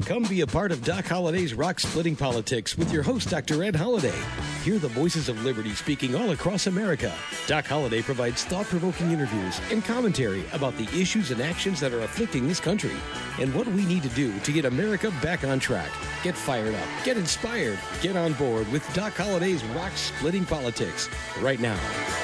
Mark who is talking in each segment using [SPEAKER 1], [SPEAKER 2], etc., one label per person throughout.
[SPEAKER 1] Come be a part of Doc Holliday's Rock Splitting Politics with your host, Dr. Ed Holliday. Hear the voices of liberty speaking all across America. Doc Holliday provides thought-provoking interviews and commentary about the issues and actions that are afflicting this country and what we need to do to get America back on track. Get fired up, get inspired, get on board with Doc Holliday's Rock Splitting Politics right now.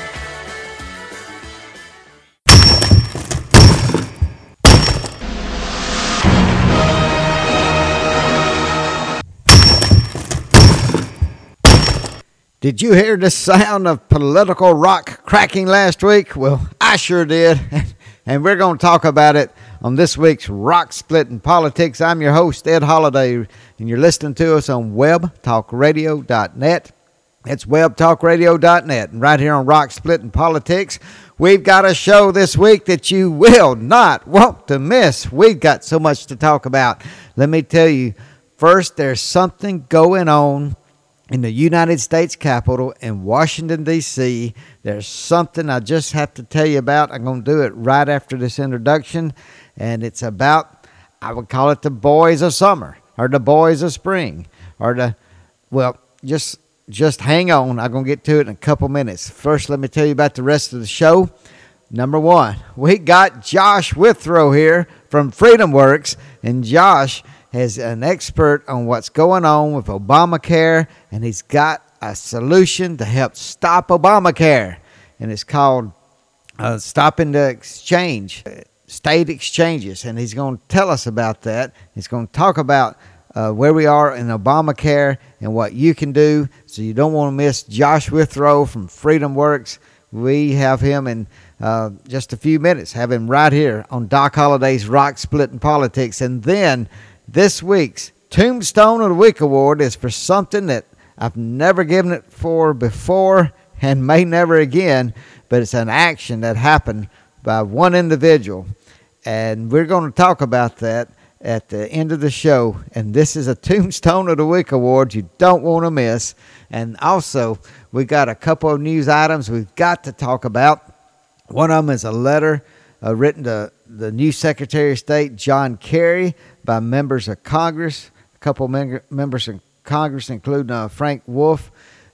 [SPEAKER 2] Did you hear the sound of political rock cracking last week? Well, I sure did, and we're going to talk about it on this week's Rock Splitting Politics. I'm your host, Ed Holliday, and you're listening to us on webtalkradio.net. It's webtalkradio.net, and right here on Rock Splitting Politics, we've got a show this week that you will not want to miss. We've got so much to talk about. Let me tell you, first, there's something going on in the United States Capitol in Washington, D.C. There's something I just have to tell you about. I'm going to do it right after this introduction. And it's about, I would call it the boys of summer or the boys of spring or just hang on. I'm going to get to it in a couple minutes. First, let me tell you about the rest of the show. Number one, we got Josh Withrow here from FreedomWorks. And Josh is an expert on what's going on with Obamacare, and he's got a solution to help stop Obamacare, and it's called Stopping the Exchange, State Exchanges, and he's going to tell us about that. He's going to talk about where we are in Obamacare and what you can do, so you don't want to miss Josh Withrow from FreedomWorks. We have him in just a few minutes, have him right here on Doc Holliday's Rock Splitting Politics, and then this week's Tombstone of the Week Award is for something that I've never given it for before and may never again, but it's an action that happened by one individual. And we're going to talk about that at the end of the show. And this is a Tombstone of the Week Award you don't want to miss. And also, we got a couple of news items we've got to talk about. One of them is a letter written to the new Secretary of State, John Kerry, by members of Congress, a couple members of Congress, including Frank Wolf.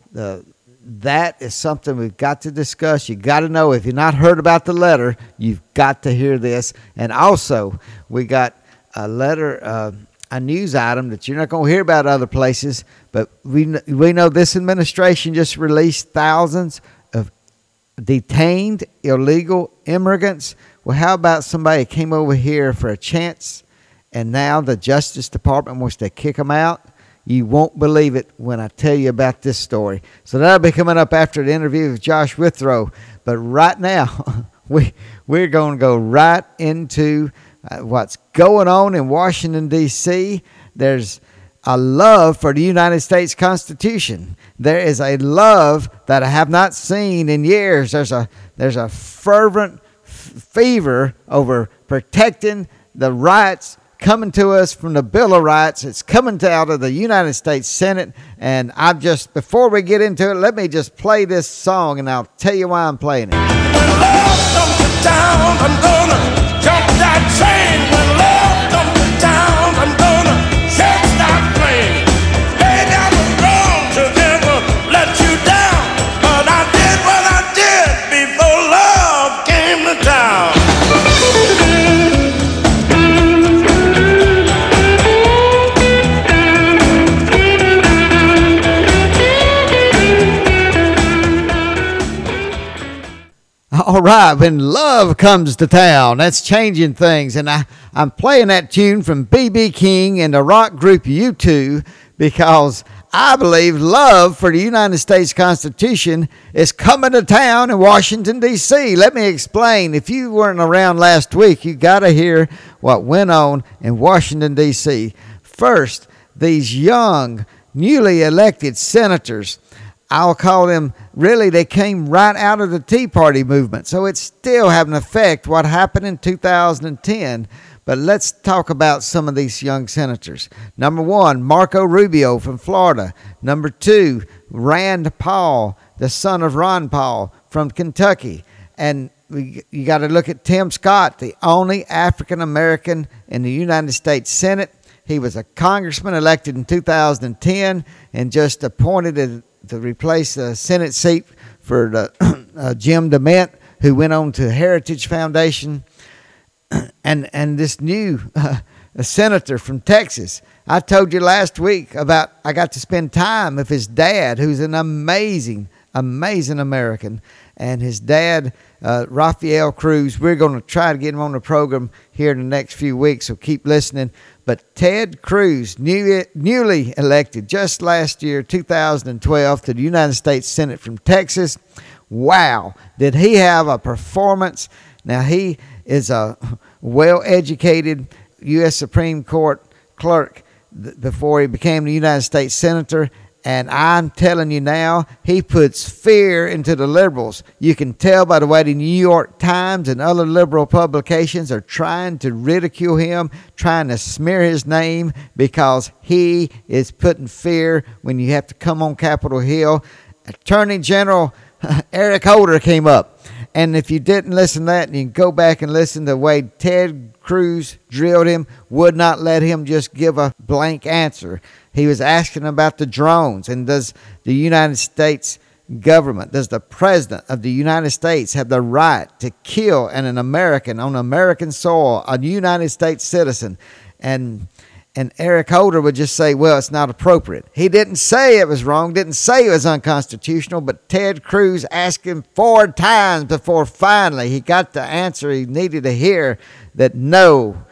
[SPEAKER 2] That is something we've got to discuss. You got to know. If you've not heard about the letter, you've got to hear this. And also, we got a letter, a news item that you're not going to hear about other places, but we know this administration just released thousands of detained illegal immigrants. Well, how about somebody came over here for a chance, and now the Justice Department wants to kick them out? You won't believe it when I tell you about this story. So that'll be coming up after the interview with Josh Withrow. But right now, we're going to go right into what's going on in Washington, D.C. There's a love for the United States Constitution. There is a love that I have not seen in years. There's a fervent fever over protecting the rights coming to us from the Bill of Rights. It's coming out of the United States Senate. And before we get into it, let me just play this song, and I'll tell you why I'm playing it.
[SPEAKER 3] When love comes to town, I'm gonna jump that train. When love comes to town, I'm gonna shake that plane. Baby, I was wrong to ever let you down, but I did what I did before love came to town.
[SPEAKER 2] All right, when love comes to town, that's changing things. And I'm playing that tune from B.B. King and the rock group U2 because I believe love for the United States Constitution is coming to town in Washington, D.C. Let me explain. If you weren't around last week, you got to hear what went on in Washington, D.C. First, these young, newly elected senators, I'll call them, really, they came right out of the Tea Party movement. So it's still having an effect what happened in 2010. But let's talk about some of these young senators. Number one, Marco Rubio from Florida. Number two, Rand Paul, the son of Ron Paul from Kentucky. And you got to look at Tim Scott, the only African American in the United States Senate. He was a congressman elected in 2010 and just appointed to replace the Senate seat for Jim DeMint, who went on to Heritage Foundation. And this new senator from Texas. I told you last week about I got to spend time with his dad, who's an amazing American. And his dad, Rafael Cruz, we're going to try to get him on the program here in the next few weeks, so keep listening. But Ted Cruz, newly elected just last year, 2012, to the United States Senate from Texas. Wow, did he have a performance. Now, he is a well-educated U.S. Supreme Court clerk before he became the United States Senator. And I'm telling you now, he puts fear into the liberals. You can tell by the way the New York Times and other liberal publications are trying to ridicule him, trying to smear his name, because he is putting fear when you have to come on Capitol Hill. Attorney General Eric Holder came up. And if you didn't listen to that, you can go back and listen to the way Ted Cruz drilled him, would not let him just give a blank answer. He was asking about the drones, and does the United States government, does the President of the United States have the right to kill an American on American soil, a United States citizen? And Eric Holder would just say, well, it's not appropriate. He didn't say it was wrong, didn't say it was unconstitutional, but Ted Cruz asked him 4 times before finally he got the answer he needed to hear, that no,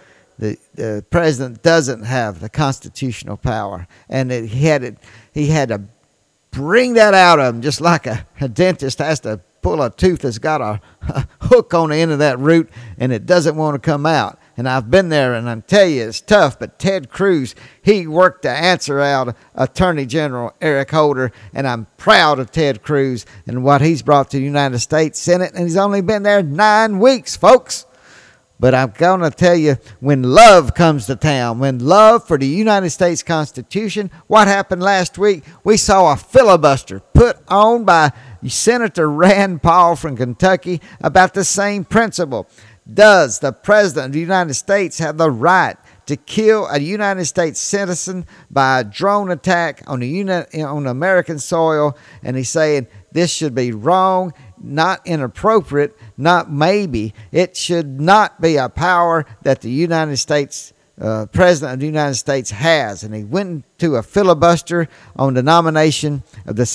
[SPEAKER 2] the president doesn't have the constitutional power. And he had to bring that out of him, just like a dentist has to pull a tooth that's got a hook on the end of that root and it doesn't want to come out. And I've been there, and I tell you, it's tough. But Ted Cruz, he worked the answer out, Attorney General Eric Holder, and I'm proud of Ted Cruz and what he's brought to the United States Senate. And he's only been there 9 weeks, folks. But I'm going to tell you, when love comes to town, when love for the United States Constitution, what happened last week? We saw a filibuster put on by Senator Rand Paul from Kentucky about the same principle. Does the President of the United States have the right to kill a United States citizen by a drone attack on American soil? And he's saying this should be wrong, not inappropriate, not maybe. It should not be a power that the United States President of the United States has. And he went to a filibuster on the nomination of the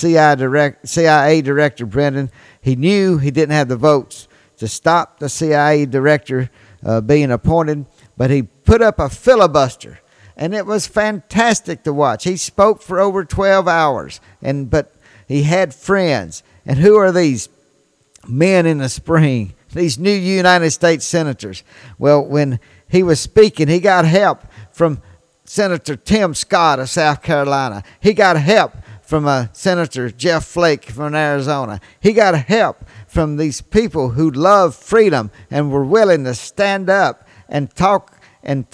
[SPEAKER 2] CIA Director Brennan. He knew he didn't have the votes to stop the CIA director being appointed, but he put up a filibuster, and it was fantastic to watch. He spoke for over 12 hours, but he had friends. And who are these men in the spring, these new United States senators? Well, when he was speaking, he got help from Senator Tim Scott of South Carolina. He got help from Senator Jeff Flake from Arizona. He got help from these people who love freedom and were willing to stand up and talk. And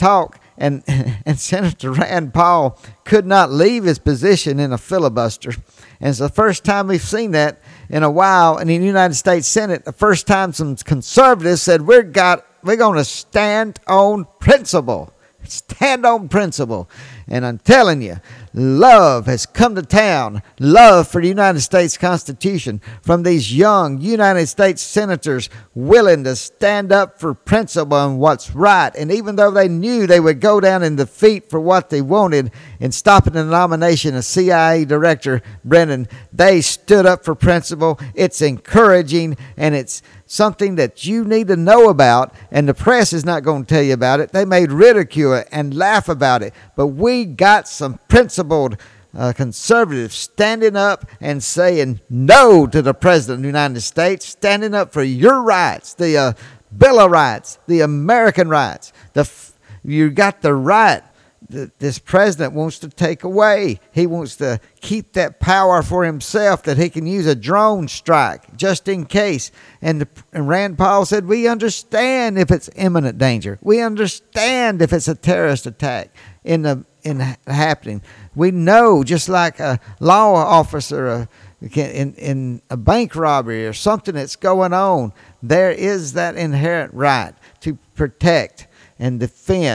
[SPEAKER 2] Senator Rand Paul could not leave his position in a filibuster. And it's the first time we've seen that in a while in the United States Senate. The first time some conservatives said, we're going to stand on principle. Stand on principle. And I'm telling you, love has come to town. Love for the United States Constitution from these young United States senators willing to stand up for principle and what's right. And even though they knew they would go down in defeat for what they wanted in stopping the nomination of CIA Director Brennan, they stood up for principle. It's encouraging, and it's something that you need to know about, and the press is not going to tell you about it. They may ridicule it and laugh about it, but we got some principled conservatives standing up and saying no to the President of the United States, standing up for your rights, the Bill of Rights, the American rights. You got the right that this president wants to take away. He wants to keep that power for himself, that he can use a drone strike just in case. And Rand Paul said, we understand if it's imminent danger. We understand if it's a terrorist attack in happening. We know, just like a law officer in a bank robbery or something that's going on, there is that inherent right to protect and defend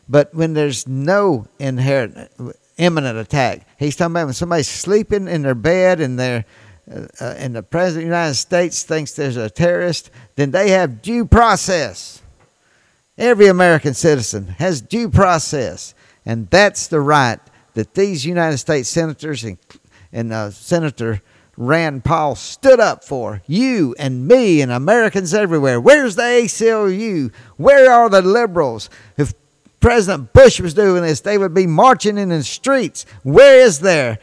[SPEAKER 2] But when there's no imminent attack, he's talking about when somebody's sleeping in their bed and they're and the President of the United States thinks there's a terrorist, then they have due process. Every American citizen has due process, and that's the right that these United States senators and Senator Rand Paul stood up for. You and me and Americans everywhere. Where's the ACLU? Where are the liberals? If President Bush was doing this, they would be marching in the streets. Where is their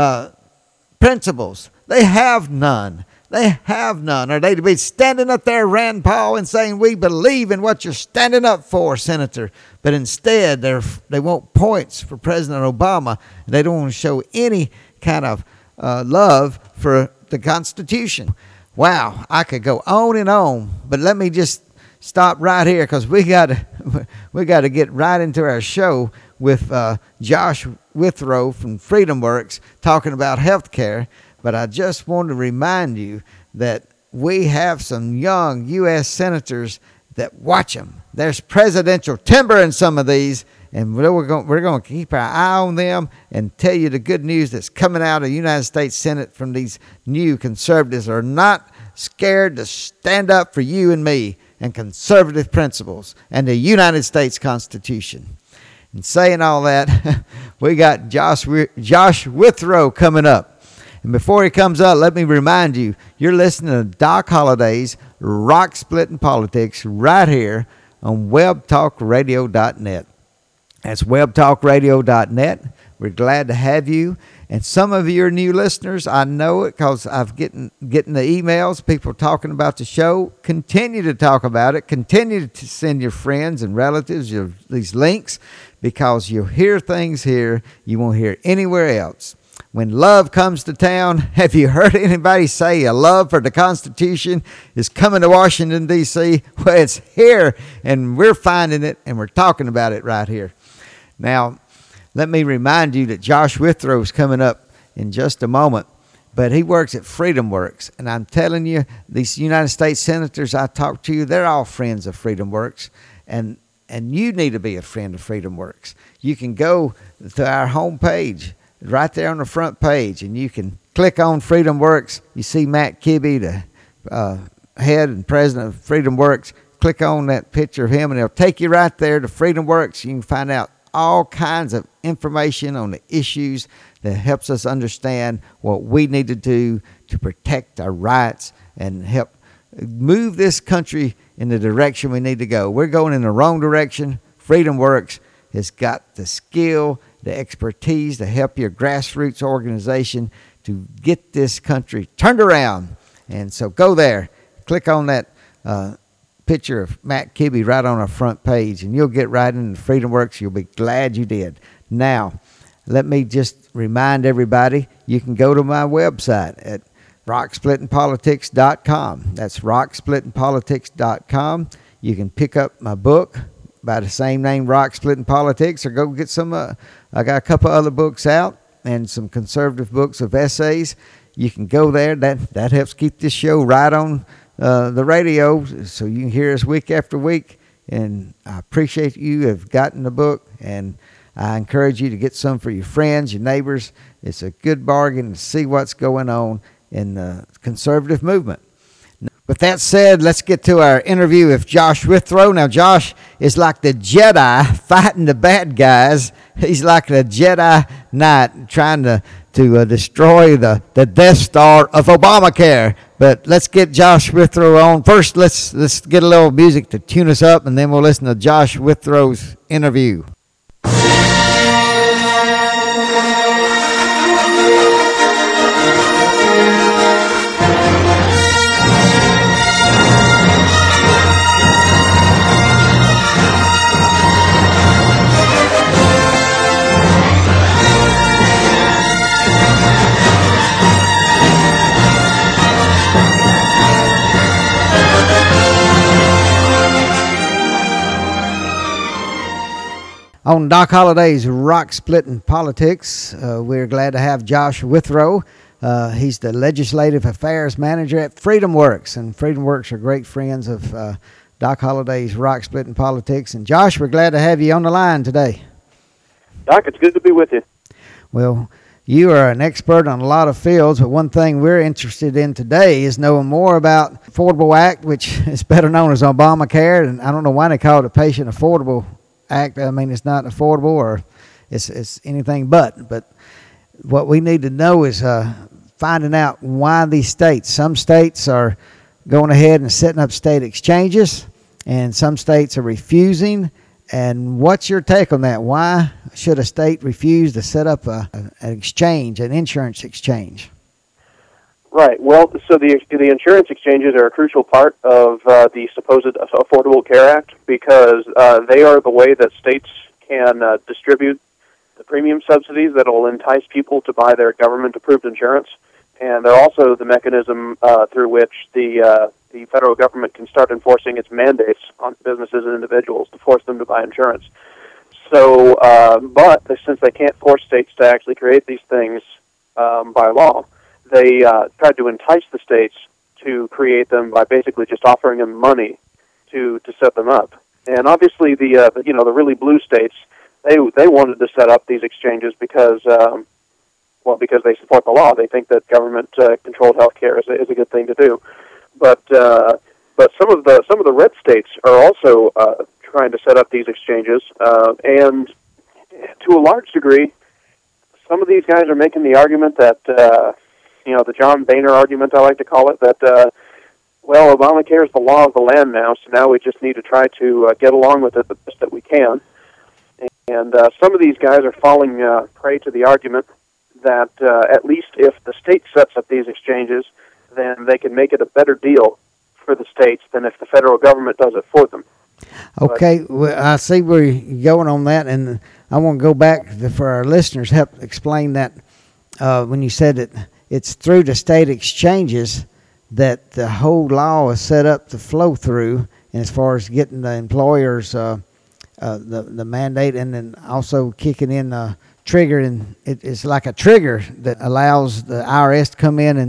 [SPEAKER 2] principles? They have none. They have none. Are they to be standing up there, Rand Paul, and saying, we believe in what you're standing up for, Senator? But instead, they want points for President Obama. They don't want to show any kind of love for the Constitution. Wow, I could go on and on, but let me just stop right here because we got to get right into our show with Josh Withrow from Freedom Works talking about health care. But I just want to remind you that we have some young U.S. senators that watch them. There's presidential timber in some of these, and we're going to keep our eye on them and tell you the good news that's coming out of the United States Senate from these new conservatives who are not scared to stand up for you and me and conservative principles and the United States Constitution. And saying all that, we got Josh Withrow coming up. And before he comes up, let me remind you, you're listening to Doc Holliday's Rock Splitting Politics right here on webtalkradio.net. That's webtalkradio.net. We're glad to have you. And some of you are new listeners. I know it because I've getting the emails, people talking about the show. Continue to talk about it. Continue to send your friends and relatives these links because you'll hear things here you won't hear anywhere else. When love comes to town, have you heard anybody say a love for the Constitution is coming to Washington, D.C.? Well, it's here, and we're finding it, and we're talking about it right here. Now, let me remind you that Josh Withrow is coming up in just a moment, but he works at Freedom Works, and I'm telling you, these United States senators I talked to, they're all friends of Freedom Works, and you need to be a friend of Freedom Works. You can go to our homepage, right there on the front page, and you can click on Freedom Works. You see Matt Kibbe, the head and president of Freedom Works. Click on that picture of him, and it'll take you right there to Freedom Works. You can find out all kinds of information on the issues that helps us understand what we need to do to protect our rights and help move this country in the direction we need to go. We're going in the wrong direction. Freedom Works has got the skill, the expertise to help your grassroots organization to get this country turned around. And so go there, click on that picture of Matt Kibbe right on our front page, and you'll get right into Freedom Works. You'll be glad you did. Now, let me just remind everybody, you can go to my website at rocksplittingpolitics.com. That's rocksplittingpolitics.com. You can pick up my book by the same name, Rock Splitting Politics, or go get some, I got a couple other books out and some conservative books of essays. You can go there. That helps keep this show right on the radio so you can hear us week after week. And I appreciate you have gotten the book, and I encourage you to get some for your friends, your neighbors. It's a good bargain to see what's going on in the conservative movement. With that said, let's get to our interview with Josh Withrow. Now, Josh is like the Jedi fighting the bad guys. He's like the Jedi Knight trying to destroy the Death Star of Obamacare. But let's get Josh Withrow on. First, let's get a little music to tune us up, and then we'll listen to Josh Withrow's interview. On Doc Holliday's Rock Splitting Politics, we're glad to have Josh Withrow. He's the Legislative Affairs Manager at Freedom Works, and Freedom Works are great friends of Doc Holliday's Rock Splitting Politics. And Josh, we're glad to have you on the line today.
[SPEAKER 4] Doc, it's good to be with you.
[SPEAKER 2] Well, you are an expert on a lot of fields, but one thing we're interested in today is knowing more about Affordable Act, which is better known as Obamacare. And I don't know why they call it a Patient Affordable Act. I mean, it's not affordable, or it's anything but. But what we need to know is finding out why these states. Some states are going ahead and setting up state exchanges, and some states are refusing. And what's your take on that? Why should a state refuse to set up an exchange, an insurance exchange?
[SPEAKER 4] Right. Well, so the insurance exchanges are a crucial part of the supposed Affordable Care Act, because they are the way that states can distribute the premium subsidies that will entice people to buy their government-approved insurance. And they're also the mechanism through which the federal government can start enforcing its mandates on businesses and individuals to force them to buy insurance. So, but since they can't force states to actually create these things by law, they tried to entice the states to create them by basically just offering them money to set them up. And obviously, the really blue states, they wanted to set up these exchanges because because they support the law. They think that government-controlled health care is a good thing to do. But some of the red states are also trying to set up these exchanges, and to a large degree, some of these guys are making the argument that the John Boehner argument, I like to call it, that Obamacare is the law of the land now, so now we just need to try to get along with it the best that we can. And some of these guys are falling prey to the argument that at least if the state sets up these exchanges, then they can make it a better deal for the states than if the federal government does it for them.
[SPEAKER 2] Okay, well, I see where you're going on that, and I want to go back for our listeners, help explain that when you said that it's through the state exchanges that the whole law is set up to flow through, and as far as getting the employers the mandate, and then also kicking in trigger, and it's like a trigger that allows the IRS to come in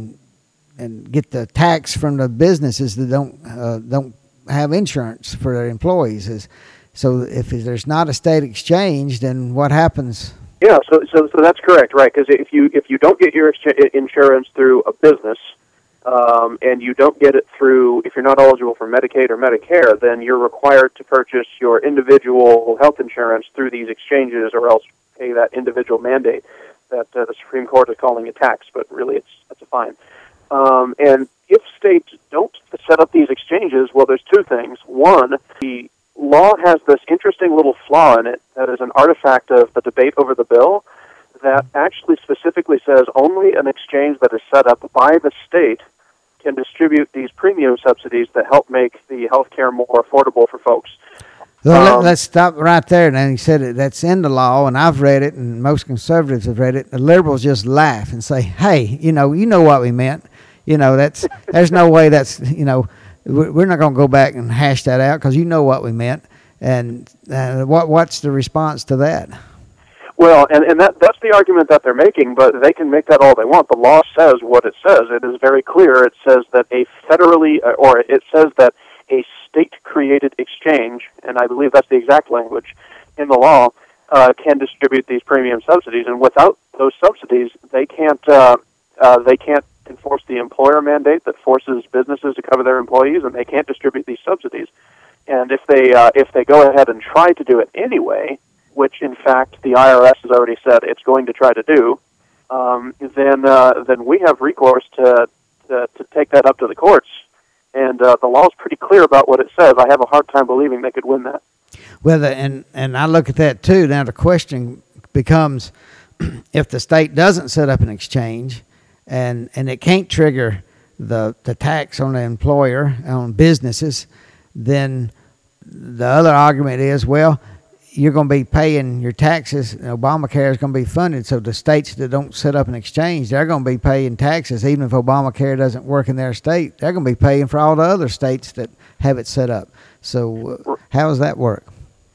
[SPEAKER 2] and get the tax from the businesses that don't have insurance for their employees. So if there's not a state exchange, then what happens?
[SPEAKER 4] Yeah, so that's correct, right? Because if you don't get your insurance through a business, and you don't get it through, if you're not eligible for Medicaid or Medicare, then you're required to purchase your individual health insurance through these exchanges, or else pay that individual mandate that the Supreme Court is calling a tax, but really that's a fine. And if states don't set up these exchanges, well, there's two things. One, the law has this interesting little flaw in it that is an artifact of the debate over the bill that actually specifically says only an exchange that is set up by the state can distribute these premium subsidies that help make the health care more affordable for folks.
[SPEAKER 2] Well, let's stop right there. And he said that's in the law, and I've read it, and most conservatives have read it. The liberals just laugh and say, "Hey, you know what we meant. There's no way that's we're not going to go back and hash that out because you know what we meant." And what's the response to that?
[SPEAKER 4] Well, and that's the argument that they're making, but they can make that all they want. The law says what it says. It is very clear. It says that it says that a state-created exchange, and I believe that's the exact language in the law, can distribute these premium subsidies. And without those subsidies, they can't enforce the employer mandate that forces businesses to cover their employees, and they can't distribute these subsidies. And if they go ahead and try to do it anyway, which in fact the IRS has already said it's going to try to do, then we have recourse to take that up to the courts. And the law is pretty clear about what it says. I have a hard time believing they could win that.
[SPEAKER 2] Well, and I look at that too. Now the question becomes, if the state doesn't set up an exchange, and it can't trigger the tax on the employer, on businesses, then the other argument is, well, you're going to be paying your taxes, and Obamacare is going to be funded, so the states that don't set up an exchange, they're going to be paying taxes. Even if Obamacare doesn't work in their state, they're going to be paying for all the other states that have it set up. So how does that work?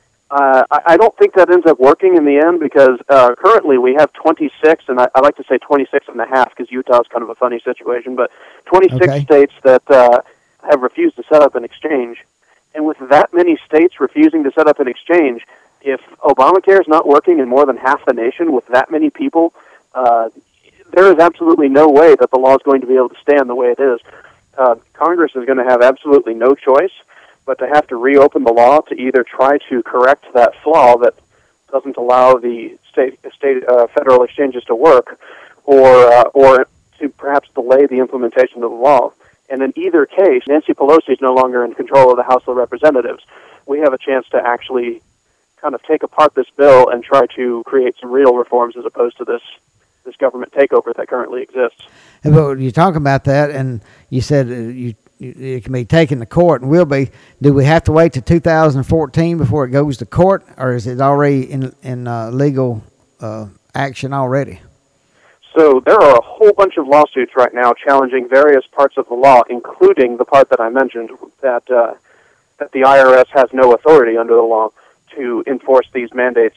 [SPEAKER 4] I don't think that ends up working in the end, because currently we have 26, and I like to say 26 and a half, because Utah is kind of a funny situation, but 26 states that have refused to set up an exchange. And with that many states refusing to set up an exchange, if Obamacare is not working in more than half the nation with that many people, there is absolutely no way that the law is going to be able to stand the way it is. Congress is going to have absolutely no choice but to have to reopen the law to either try to correct that flaw that doesn't allow the federal exchanges to work, or to perhaps delay the implementation of the law. And in either case, Nancy Pelosi is no longer in control of the House of Representatives. We have a chance to actually kind of take apart this bill and try to create some real reforms as opposed to this government takeover that currently exists.
[SPEAKER 2] But you talk about that, and you said it can be taken to court and will be. Do we have to wait to 2014 before it goes to court, or is it already in legal action already?
[SPEAKER 4] So there are a whole bunch of lawsuits right now challenging various parts of the law, including the part that I mentioned, that the IRS has no authority under the law to enforce these mandates,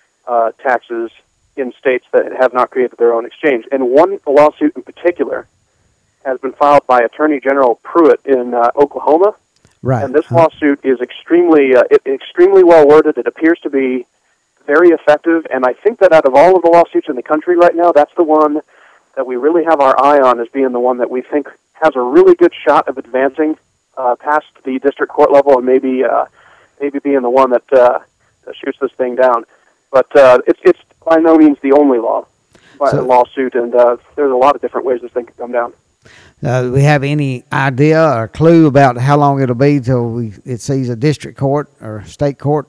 [SPEAKER 4] taxes in states that have not created their own exchange. And one lawsuit in particular has been filed by Attorney General Pruitt in Oklahoma.
[SPEAKER 2] Right.
[SPEAKER 4] And this lawsuit is extremely well worded. It appears to be very effective, and I think that out of all of the lawsuits in the country right now, that's the one that we really have our eye on as being the one that we think has a really good shot of advancing past the district court level and maybe being the one that shoots this thing down. But it's by no means the only lawsuit, and there's a lot of different ways this thing can come down.
[SPEAKER 2] Do we have any idea or clue about how long it'll be till it sees a district court or state court?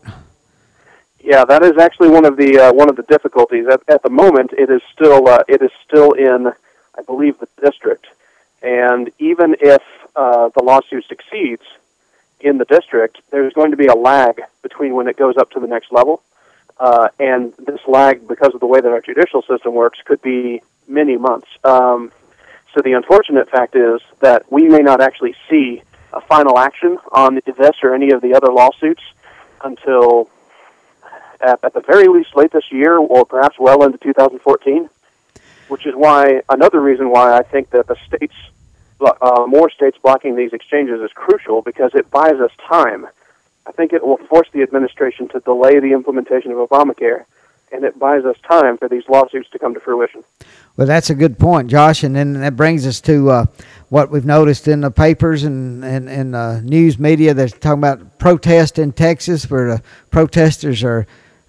[SPEAKER 4] Yeah, that is actually one of the difficulties. At the moment, it is still in, I believe, the district. And even if the lawsuit succeeds in the district, there's going to be a lag between when it goes up to the next level. And this lag, because of the way that our judicial system works, could be many months. So the unfortunate fact is that we may not actually see a final action on this or any of the other lawsuits until, at the very least, late this year, or perhaps well into 2014, which is another reason why I think that the states, more states blocking these exchanges is crucial, because it buys us time. I think it will force the administration to delay the implementation of Obamacare, and it buys us time for these lawsuits to come to fruition.
[SPEAKER 2] Well, that's a good point, Josh, and then that brings us to what we've noticed in the papers and news media that's talking about protest in Texas, where the protesters are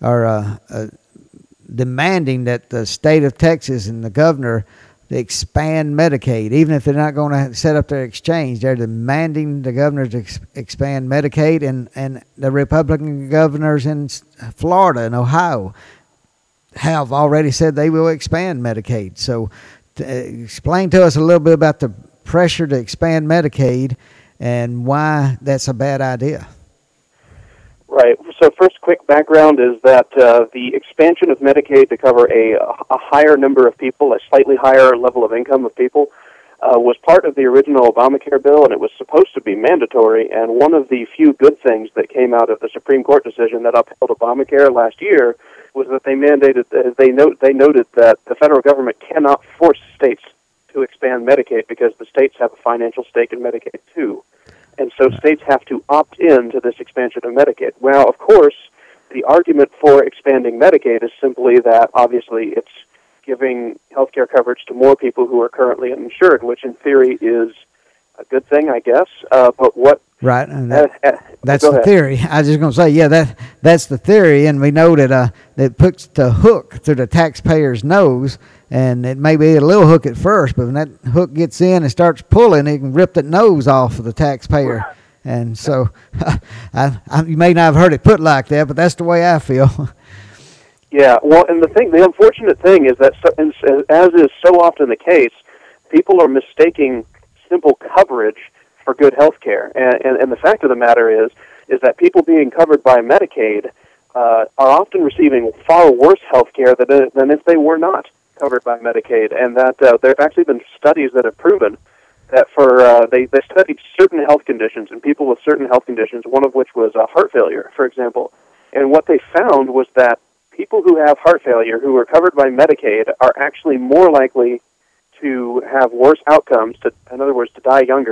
[SPEAKER 2] demanding that the state of Texas and the governor expand Medicaid. Even if they're not going to set up their exchange, they're demanding the governor to expand Medicaid, and the Republican governors in Florida and Ohio have already said they will expand Medicaid. So explain to us a little bit about the pressure to expand Medicaid and why that's a bad idea.
[SPEAKER 4] Right. So first, quick background is that the expansion of Medicaid to cover a higher number of people, a slightly higher level of income of people, was part of the original Obamacare bill, and it was supposed to be mandatory. And one of the few good things that came out of the Supreme Court decision that upheld Obamacare last year was that they noted that the federal government cannot force states to expand Medicaid because the states have a financial stake in Medicaid too. And so states have to opt in to this expansion of Medicaid. Well, of course, the argument for expanding Medicaid is simply that, obviously, it's giving health care coverage to more people who are currently uninsured, which in theory is a good thing, I guess. But what...
[SPEAKER 2] Right, and that's the theory. I was just going to say, that's the theory, and we know that it puts the hook through the taxpayer's nose, and it may be a little hook at first, but when that hook gets in and starts pulling, it can rip the nose off of the taxpayer. And so you may not have heard it put like that, but that's the way I feel.
[SPEAKER 4] Yeah, well, and the unfortunate thing is that, as is so often the case, people are mistaking simple coverage for good health care. And the fact of the matter is that people being covered by Medicaid are often receiving far worse health care than if they were not covered by Medicaid. And that there have actually been studies that have proven that they studied certain health conditions and people with certain health conditions, one of which was heart failure, for example. And what they found was that people who have heart failure who are covered by Medicaid are actually more likely to have worse outcomes, in other words, to die younger,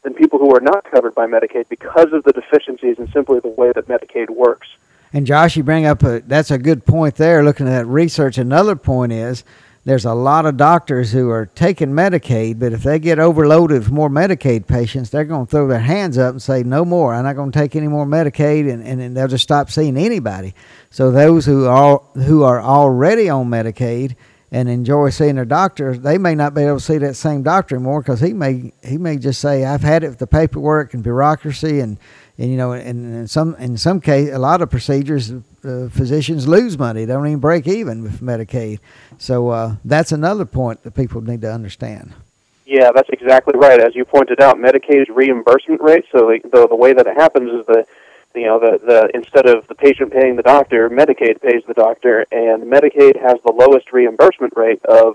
[SPEAKER 4] than people who are not covered by Medicaid because of the deficiencies in simply the way that Medicaid works.
[SPEAKER 2] And Josh, you bring up that's a good point there, looking at that research. Another point is there's a lot of doctors who are taking Medicaid, but if they get overloaded with more Medicaid patients, they're going to throw their hands up and say, no more, I'm not going to take any more Medicaid, and they'll just stop seeing anybody. So those who are already on Medicaid and enjoy seeing their doctor, they may not be able to see that same doctor anymore because he may just say, I've had it with the paperwork and bureaucracy and you know, in some case, a lot of procedures, physicians lose money. They don't even break even with Medicaid. So that's another point that people need to understand.
[SPEAKER 4] Yeah, that's exactly right. As you pointed out, Medicaid's reimbursement rate. So the way that it happens is the instead of the patient paying the doctor, Medicaid pays the doctor, and Medicaid has the lowest reimbursement rate of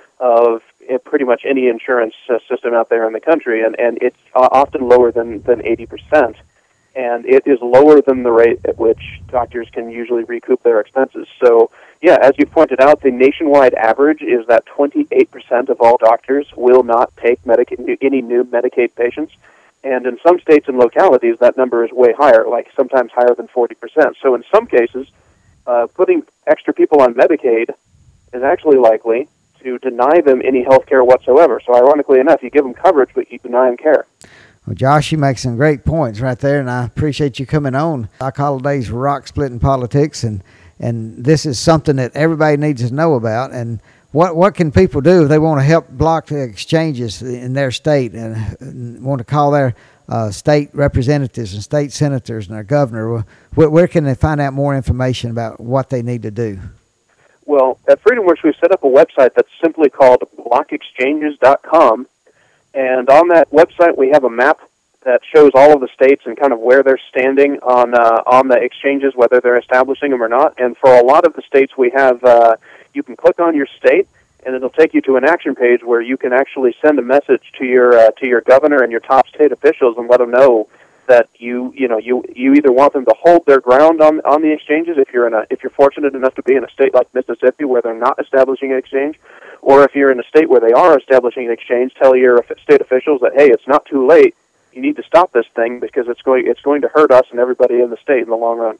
[SPEAKER 4] pretty much any insurance system out there in the country, and it's often lower than 80%. And it is lower than the rate at which doctors can usually recoup their expenses. So, yeah, as you pointed out, the nationwide average is that 28% of all doctors will not take any new Medicaid patients. And in some states and localities, that number is way higher, like sometimes higher than 40%. So in some cases, putting extra people on Medicaid is actually likely to deny them any health care whatsoever. So ironically enough, you give them coverage, but you deny them care.
[SPEAKER 2] Well, Josh, you make some great points right there, and I appreciate you coming on Doc Holliday's Rock Splitting Politics, and this is something that everybody needs to know about. And what can people do if they want to help block the exchanges in their state and want to call their state representatives and state senators and their governor? Where can they find out more information about what they need to do?
[SPEAKER 4] Well, at FreedomWorks, we've set up a website that's simply called blockexchanges.com. And on that website, we have a map that shows all of the states and kind of where they're standing on the exchanges, whether they're establishing them or not. And for a lot of the states, we have you can click on your state, and it'll take you to an action page where you can actually send a message to your governor and your top state officials and let them know that you either want them to hold their ground on the exchanges if you're fortunate enough to be in a state like Mississippi where they're not establishing an exchange, or if you're in a state where they are establishing an exchange, tell your state officials that, hey, it's not too late. You need to stop this thing because it's going to hurt us and everybody in the state in the long run.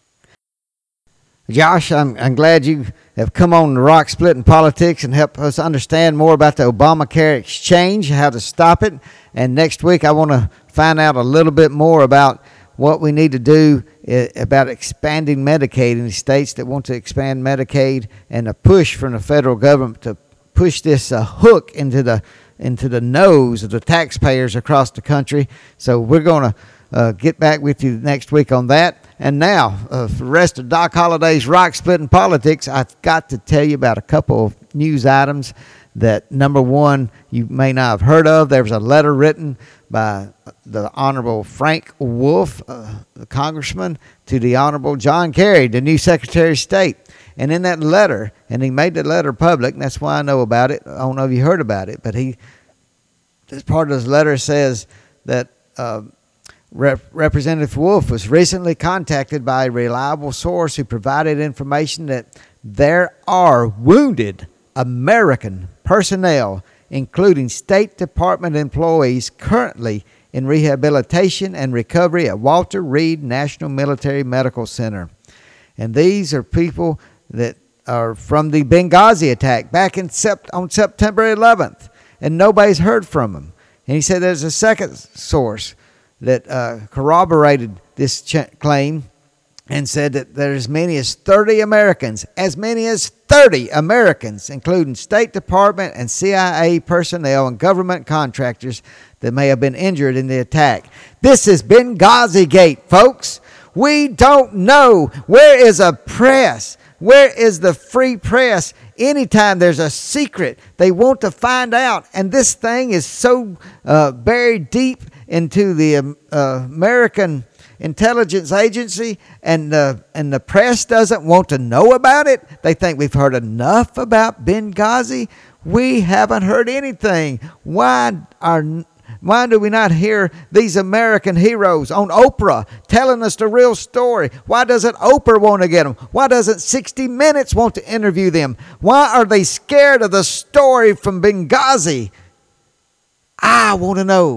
[SPEAKER 2] Josh, I'm glad you have come on the Rock Splitting Politics and help us understand more about the Obamacare exchange, how to stop it. And next week I want to find out a little bit more about what we need to do about expanding Medicaid in the states that want to expand Medicaid, and a push from the federal government to push this hook into the nose of the taxpayers across the country. So we're going to get back with you next week on that. And now, for the rest of Doc Holliday's Rock Splitting Politics, I've got to tell you about a couple of news items that, number one, you may not have heard of. There was a letter written by the Honorable Frank Wolf, the congressman, to the Honorable John Kerry, the new Secretary of State. And in that letter, and he made the letter public, and that's why I know about it. I don't know if you heard about it, but this part of his letter says that Representative Wolf was recently contacted by a reliable source who provided information that there are wounded American personnel, including State Department employees, currently in rehabilitation and recovery at Walter Reed National Military Medical Center. And these are people that are from the Benghazi attack back on September 11th, and nobody's heard from them. And he said there's a second source that corroborated this claim and said that there's as many as 30 Americans, including State Department and CIA personnel and government contractors, that may have been injured in the attack. This is Benghazi Gate, folks. We don't know. Where is a press? Where is the free press? Anytime there's a secret, they want to find out. And this thing is so buried deep into the American intelligence agency, and the press doesn't want to know about it. They think we've heard enough about Benghazi. We haven't heard anything. Why do we not hear these American heroes on Oprah telling us the real story? Why doesn't Oprah want to get them? Why doesn't 60 Minutes want to interview them? Why are they scared of the story from Benghazi? I want to know.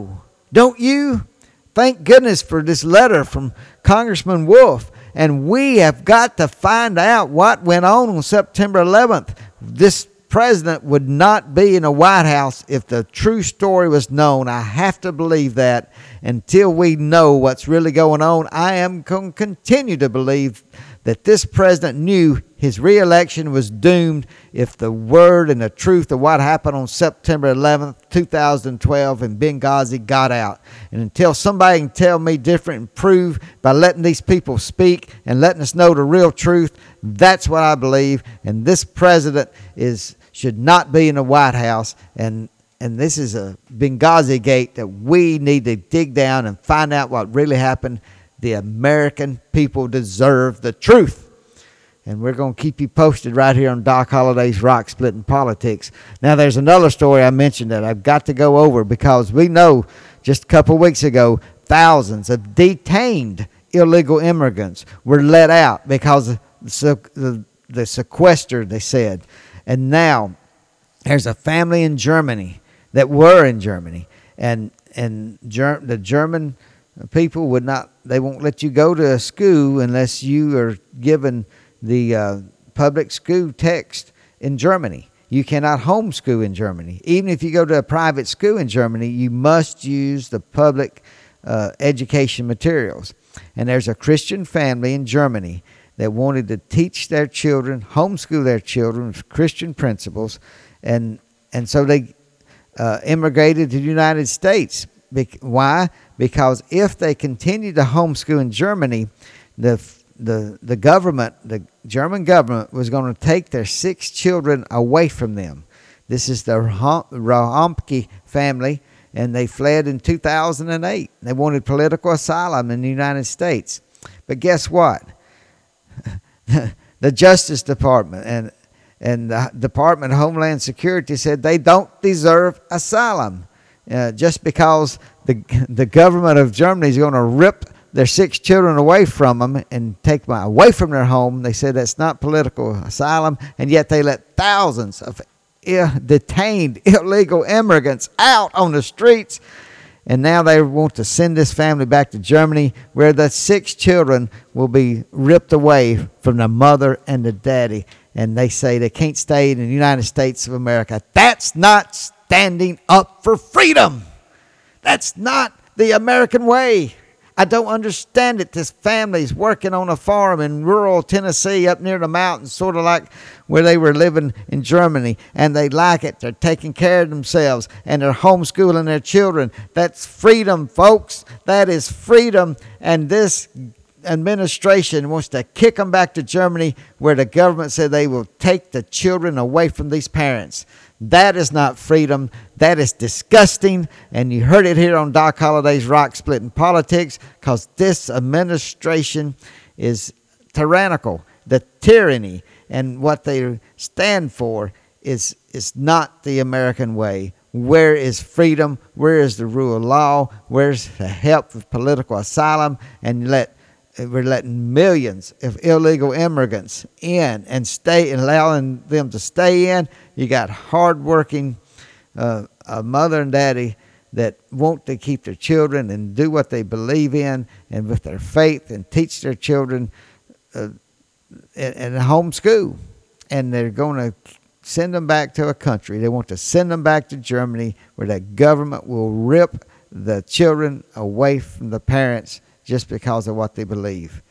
[SPEAKER 2] Don't you? Thank goodness for this letter from Congressman Wolf. And we have got to find out what went on September 11th. This president would not be in the White House if the true story was known. I have to believe that. Until we know what's really going on, I am going to continue to believe that this president knew his reelection was doomed if the word and the truth of what happened on September 11th, 2012 in Benghazi got out. And until somebody can tell me different and prove by letting these people speak and letting us know the real truth, that's what I believe. And this president should not be in the White House. And this is a Benghazi gate that we need to dig down and find out what really happened. The American people deserve the truth. And we're going to keep you posted right here on Doc Holliday's Rock Splitting Politics. Now, there's another story I mentioned that I've got to go over because we know just a couple weeks ago, thousands of detained illegal immigrants were let out because of the sequester, they said. And now there's a family in Germany that were in Germany. And the German people they won't let you go to a school unless you are given the public school text in Germany. You cannot homeschool in Germany. Even if you go to a private school in Germany, you must use the public education materials. And there's a Christian family in Germany that wanted to teach their children, homeschool their children with Christian principles. And so they immigrated to the United States. Why? Because if they continue to homeschool in Germany, the government, the German government, was going to take their 6 children away from them. This is the Rahomke family, and they fled in 2008. They wanted political asylum in the United States. But guess what? The Justice Department and the Department of Homeland Security said they don't deserve asylum. Just because the government of Germany is going to rip their 6 children away from them and take them away from their home. They said that's not political asylum, and yet they let thousands of detained illegal immigrants out on the streets. And now they want to send this family back to Germany, where the 6 children will be ripped away from the mother and the daddy. And they say they can't stay in the United States of America. That's not standing up for freedom. That's not the American way. I don't understand it. This family's working on a farm in rural Tennessee up near the mountains, sort of like where they were living in Germany, and they like it. They're taking care of themselves, and they're homeschooling their children. That's freedom, folks. That is freedom, and this administration wants to kick them back to Germany, where the government said they will take the children away from these parents. That is not freedom. That is disgusting. And you heard it here on Doc Holliday's Rock Splitting Politics, because this administration is tyrannical. The tyranny and what they stand for is not the American way. Where is freedom? Where is the rule of law? Where's the help with political asylum? And we're letting millions of illegal immigrants in and stay, and allowing them to stay in. You got hardworking mother and daddy that want to keep their children and do what they believe in and with their faith and teach their children in homeschool. And they're going to send them back to a country. They want to send them back to Germany, where the government will rip the children away from the parents just because of what they believe.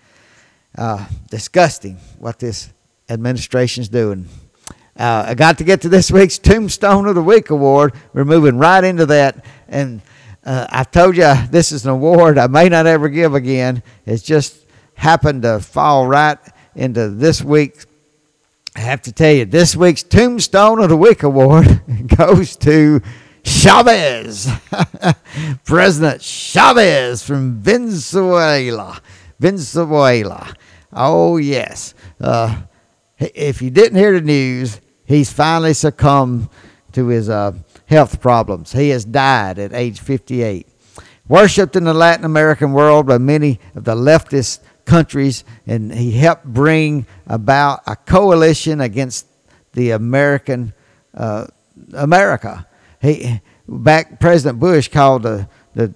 [SPEAKER 2] Disgusting what this administration's doing. I got to get to this week's Tombstone of the Week award. We're moving right into that. And I told you this is an award I may not ever give again. It's just happened to fall right into this week. I have to tell you, this week's Tombstone of the Week award goes to Chavez. President Chavez from Venezuela. Oh, yes. If you didn't hear the news, he's finally succumbed to his health problems. He has died at age 58. Worshipped in the Latin American world by many of the leftist countries, and he helped bring about a coalition against the America. President Bush called the the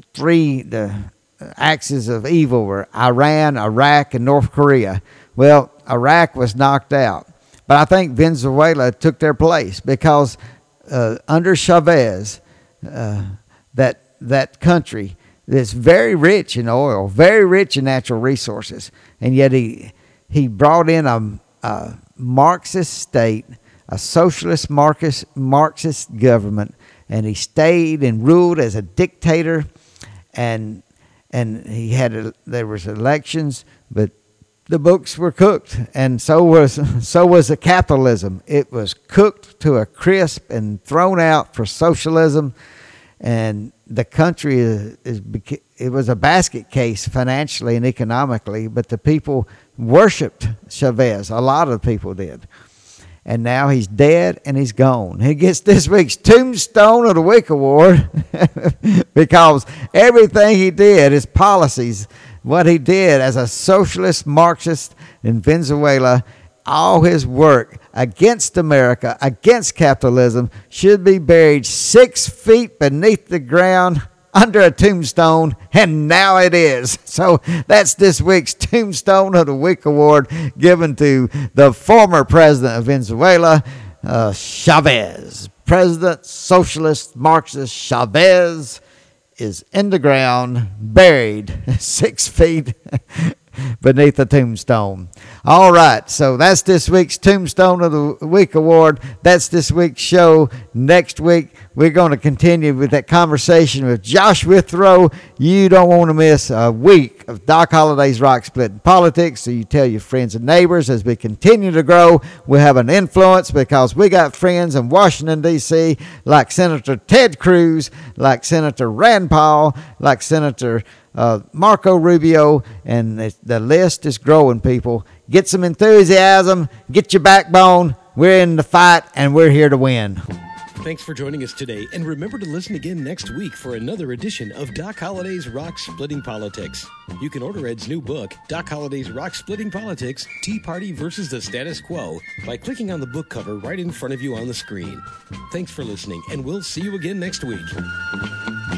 [SPEAKER 2] axis of evil were Iran, Iraq, and North Korea. Well, Iraq was knocked out. But I think Venezuela took their place because under Chavez, that country is very rich in oil, very rich in natural resources, and yet he brought in a Marxist state, a socialist Marxist government, and he stayed and ruled as a dictator, and there was elections, but the books were cooked, and so was the capitalism. It was cooked to a crisp and thrown out for socialism, and the country it was a basket case financially and economically, but the people worshipped Chavez. A lot of people did. And now he's dead and he's gone. He gets this week's Tombstone of the Week award because everything he did, his policies, what he did as a socialist Marxist in Venezuela, all his work against America, against capitalism, should be buried 6 feet beneath the ground under a tombstone, and now it is. So that's this week's Tombstone of the Week award given to the former president of Venezuela, Chavez. President Socialist Marxist Chavez is in the ground, buried 6 feet beneath the tombstone. All right, so that's this week's Tombstone of the Week award. That's this week's show. Next week, we're going to continue with that conversation with Josh Withrow. You don't want to miss a week of Doc Holliday's Rock Splitting Politics, so you tell your friends and neighbors. As we continue to grow, we have an influence because we got friends in Washington, D.C., like Senator Ted Cruz, like Senator Rand Paul, like Senator Marco Rubio, and the list is growing, people. Get some enthusiasm, get your backbone. We're in the fight, and we're here to win.
[SPEAKER 1] Thanks for joining us today, and remember to listen again next week for another edition of Doc Holliday's Rock Splitting Politics. You can order Ed's new book, Doc Holliday's Rock Splitting Politics, Tea Party versus the Status Quo, by clicking on the book cover right in front of you on the screen. Thanks for listening, and we'll see you again next week.